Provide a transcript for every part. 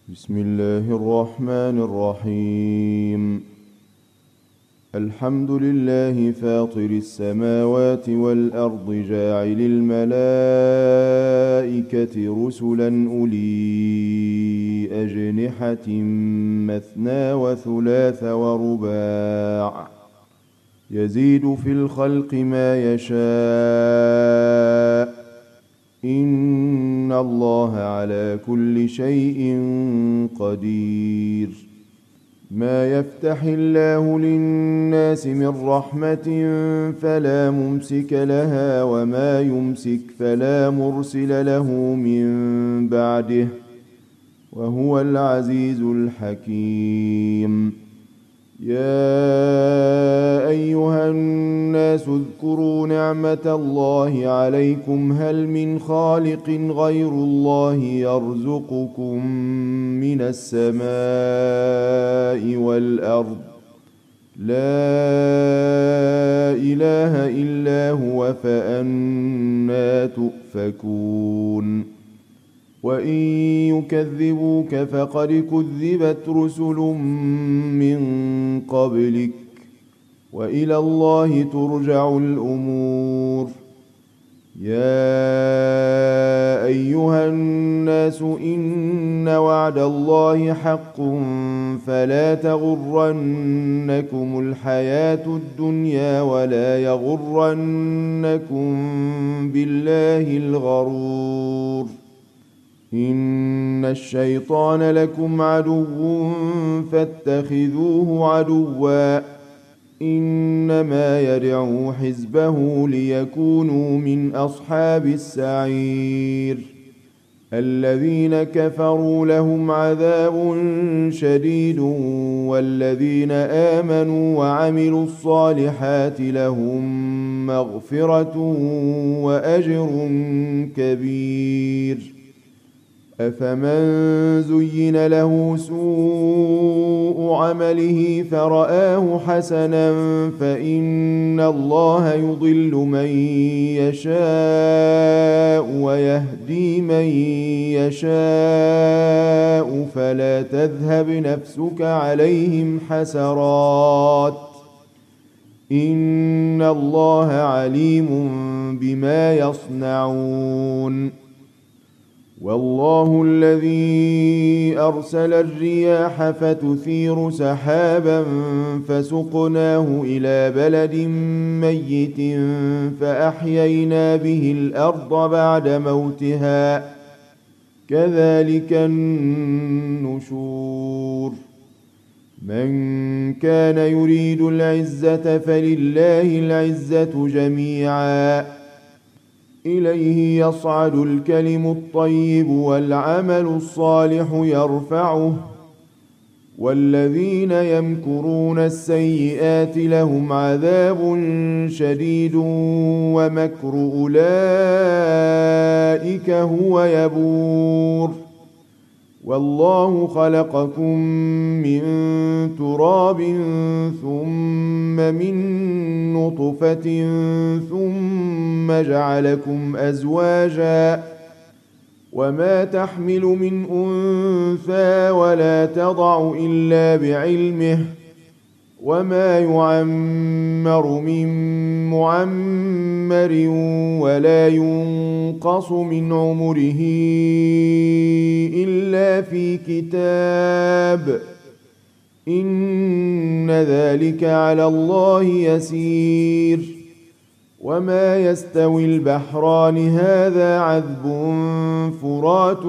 بسم الله الرحمن الرحيم. الحمد لله فاطر السماوات والأرض جاعل الملائكة رسلا أولي أجنحة مثنى وثلاث ورباع يزيد في الخلق ما يشاء إن الله على كل شيء قدير. ما يفتح الله للناس من رحمة فلا ممسك لها وما يمسك فلا مرسل له من بعده وهو العزيز الحكيم. يا أيها الناس اذكروا نعمة الله عليكم هل من خالق غير الله يرزقكم من السماء والأرض لا إله إلا هو فأنى تؤفكون. وإن يكذبوك فقد كذبت رسل من قبلك وإلى الله ترجع الأمور. يا أيها الناس إن وعد الله حق فلا تغرنكم الحياة الدنيا ولا يغرنكم بالله الغرور. إن الشيطان لكم عدو فاتخذوه عدوا إنما يدعو حزبه ليكونوا من أصحاب السعير. الذين كفروا لهم عذاب شديد والذين آمنوا وعملوا الصالحات لهم مغفرة وأجر كبير. أفمن زين له سوء عمله فرآه حسنا فإن الله يضل من يشاء ويهدي من يشاء فلا تذهب نفسك عليهم حسرات إن الله عليم بما يصنعون. والله الذي أرسل الرياح فتثير سحابا فسقناه إلى بلد ميت فأحيينا به الأرض بعد موتها كذلك النشور. من كان يريد العزة فلله العزة جميعا إليه يصعد الكلم الطيب والعمل الصالح يرفعه والذين يمكرون السيئات لهم عذاب شديد ومكر أولئك هو يبور. والله خلقكم من تراب ثم من نطفة ثم جعلكم أزواجا وما تحمل من أنثى ولا تضع إلا بعلمه وما يعمر من معمر ولا ينقص من عمره إلا في كتاب إن ذلك على الله يسير. وما يستوي البحران هذا عذب فرات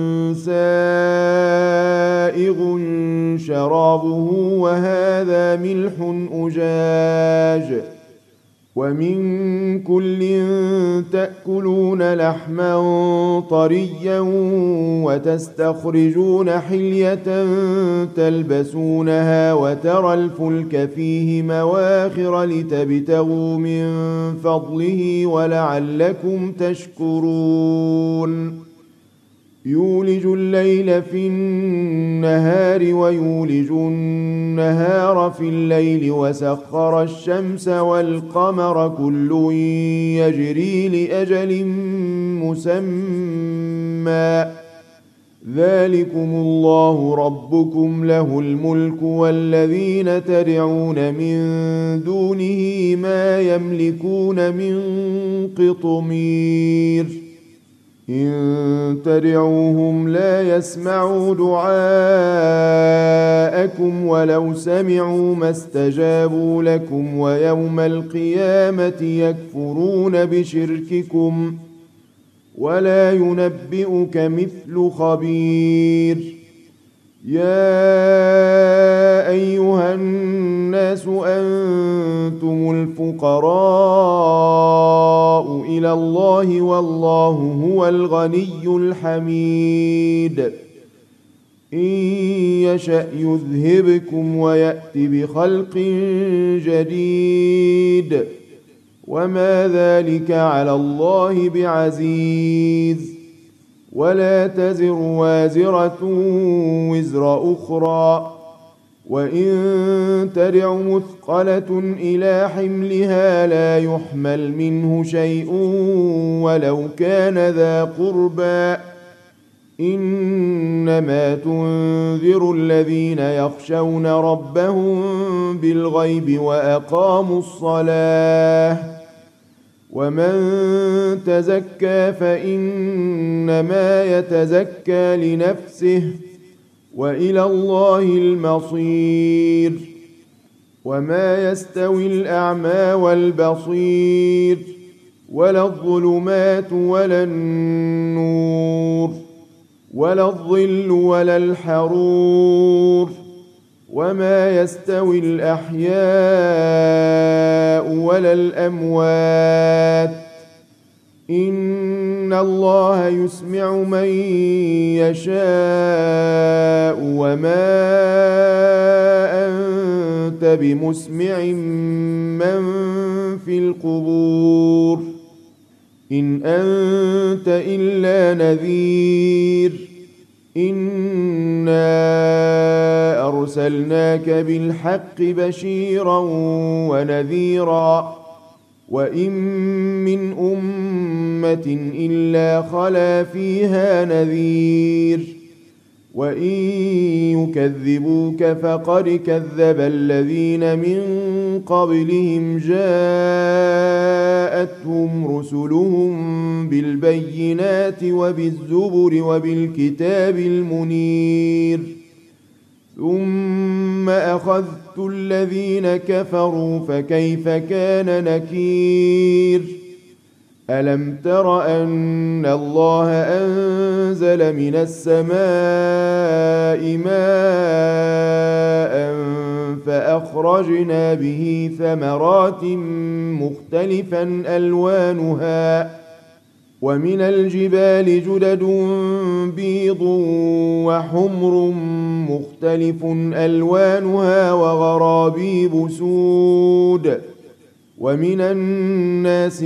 سائغ شرابه وهذا ملح أجاج ومن كل تأكلون لحما طريا وتستخرجون حلية تلبسونها وترى الفلك فيه مواخر لتبتغوا من فضله ولعلكم تشكرون. يولج الليل في النهار ويولج النهار في الليل وسخر الشمس والقمر كل يجري لأجل مسمى ذلكم الله ربكم له الملك والذين تدعون من دونه ما يملكون من قطمير إن تدعوهم لا يسمعوا دعاءكم ولو سمعوا ما استجابوا لكم ويوم القيامة يكفرون بشرككم ولا ينبئك مثل خبير يا أيها الناس أنتم الفقراء إلى الله والله هو الغني الحميد إن يشأ يذهبكم ويأت بخلق جديد وما ذلك على الله بعزيز ولا تزر وازرة وزر أخرى وإن تدع مثقلة إلى حملها لا يحمل منه شيء ولو كان ذا قربى إنما تنذر الذين يخشون ربهم بالغيب وأقاموا الصلاة ومن تزكى فإنما يتزكى لنفسه وإلى الله المصير وما يستوي الأعمى والبصير ولا الظلمات ولا النور ولا الظل ولا الحرور وما يستوي الأحياء ولا الأموات إن الله يسمع من يشاء وما أنت بمسمع من في القبور إن أنت إلا نذير إنا أرسلناك بالحق بشيرا ونذيرا وإن من أمة إلا خلا فيها نذير وإن يكذبوك فقد كذب الذين من قبلهم جاءتهم رسلهم بالبينات وبالزبر وبالكتاب المنير ثم أخذت الذين كفروا فكيف كان نكير ألم تر أن الله أنزل من السماء ماء فأخرجنا به ثمرات مختلفا ألوانها ومن الجبال جدد بيض وحمر مختلف ألوانها وغرابيب سود ومن الناس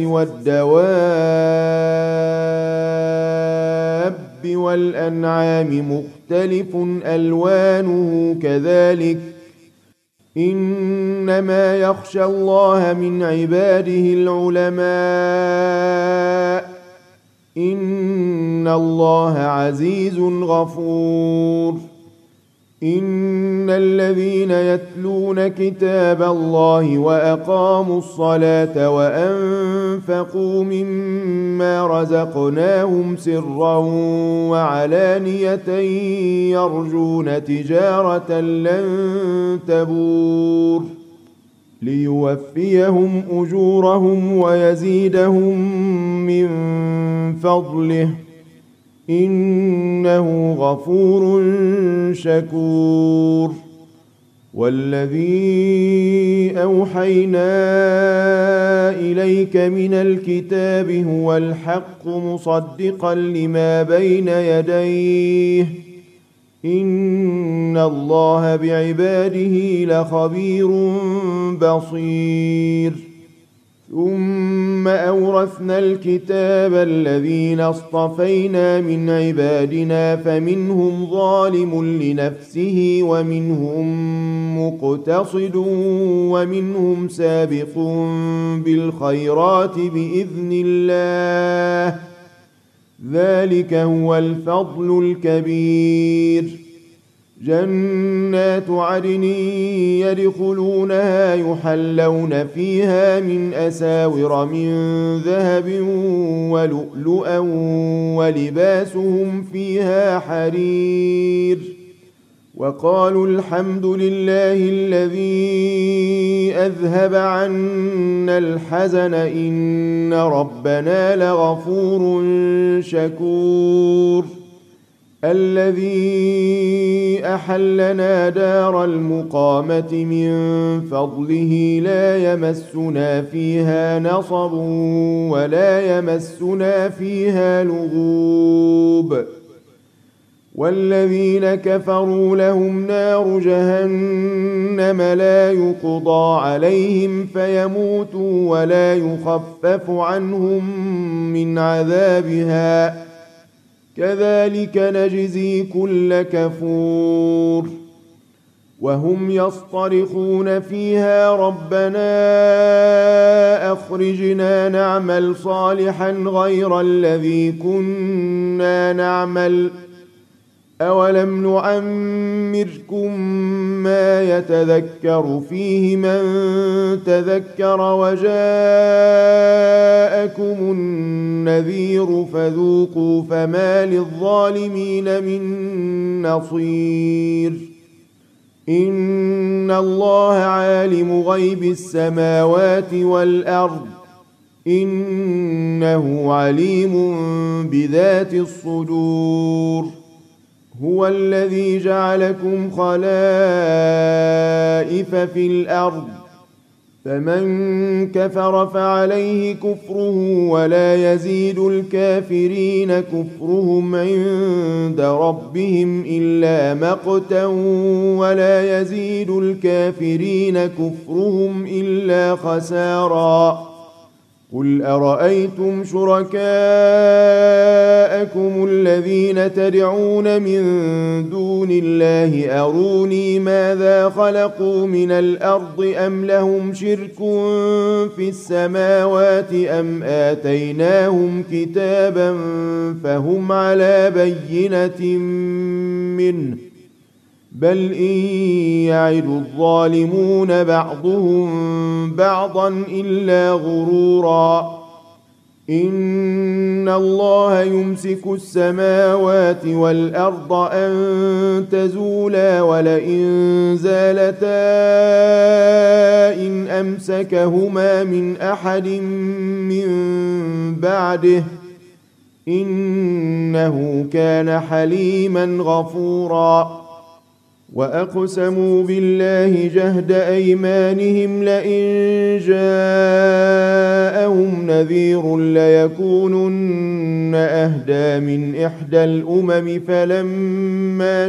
والدواب والأنعام مختلف ألوانه كذلك إنما يخشى الله من عباده العلماء إن الله عزيز غفور إن الذين يتلون كتاب الله وأقاموا الصلاة وأنفقوا مما رزقناهم سرا وعلانية يرجون تجارة لن تبور ليوفيهم أجورهم ويزيدهم من فضله إنه غفور شكور والذي أوحينا إليك من الكتاب هو الحق مصدقا لما بين يديه إن الله بعباده لخبير بصير ثم أورثنا الكتاب الذين اصطفينا من عبادنا فمنهم ظالم لنفسه ومنهم مقتصد ومنهم سابق بالخيرات بإذن الله ذلك هو الفضل الكبير. جنات عدن يدخلونها يحلون فيها من أساور من ذهب ولؤلؤا ولباسهم فيها حرير. وقالوا الحمد لله الذي أذهب عنا الحزن إن ربنا لغفور شكور. الذي أحلنا دار المقامة من فضله لا يمسنا فيها نصب ولا يمسنا فيها لغوب. والذين كفروا لهم نار جهنم لا يقضى عليهم فيموتوا ولا يخفف عنهم من عذابها كذلك نجزي كل كفور. وهم يصطرخون فيها ربنا أخرجنا نعمل صالحا غير الذي كنا نعمل أولم نعمركم ما يتذكر فيه من تذكر وجاءكم النذير فذوقوا فما للظالمين من نصير. إن الله عالم غيب السماوات والأرض إنه عليم بذات الصدور. هو الذي جعلكم خلائف في الأرض فمن كفر فعليه كفره ولا يزيد الكافرين كفرهم عند ربهم إلا مقتا ولا يزيد الكافرين كفرهم إلا خسارا. قل أرأيتم شركاءكم الذين تدعون من دون الله أروني ماذا خلقوا من الأرض أم لهم شرك في السماوات أم آتيناهم كتابا فهم على بينة منه بل إن يعد الظالمون بعضهم بعضا إلا غرورا. إن الله يمسك السماوات والأرض أن تزولا ولئن زالتا إن أمسكهما من أحد من بعده إنه كان حليما غفورا. وأقسموا بالله جهد أيمانهم لئن جاءهم نذير ليكونن أهدى من إحدى الأمم فلما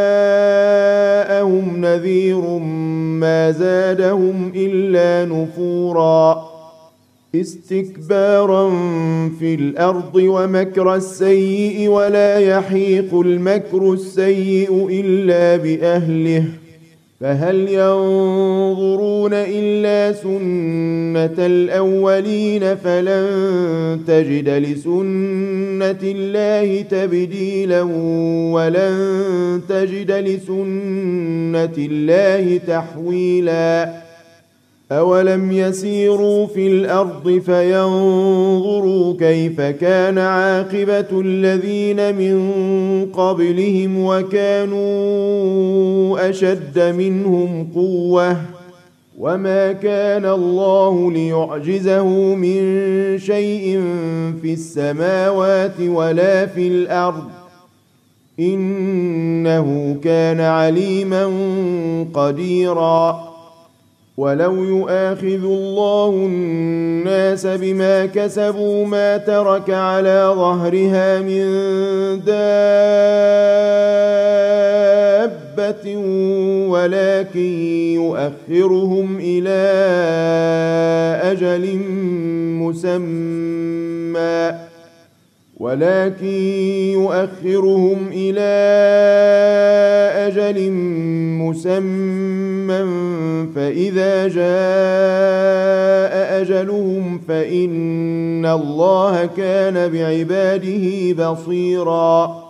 جاءهم نذير ما زادهم إلا نفورا. استكبارا في الأرض ومكر السيء ولا يحيق المكر السيء إلا بأهله فهل ينظرون إلا سنة الأولين فلن تجد لسنة الله تبديلا ولن تجد لسنة الله تحويلا. أولم يسيروا في الأرض فينظروا كيف كان عاقبة الذين من قبلهم وكانوا أشد منهم قوة وما كان الله ليعجزه من شيء في السماوات ولا في الأرض إنه كان عليما قديرا. ولو يؤاخذ الله الناس بما كسبوا ما ترك على ظهرها من دابة ولكن يؤخرهم إلى أجل مسمى يوما فإذا جاء أجلهم فإن الله كان بعباده بصيرا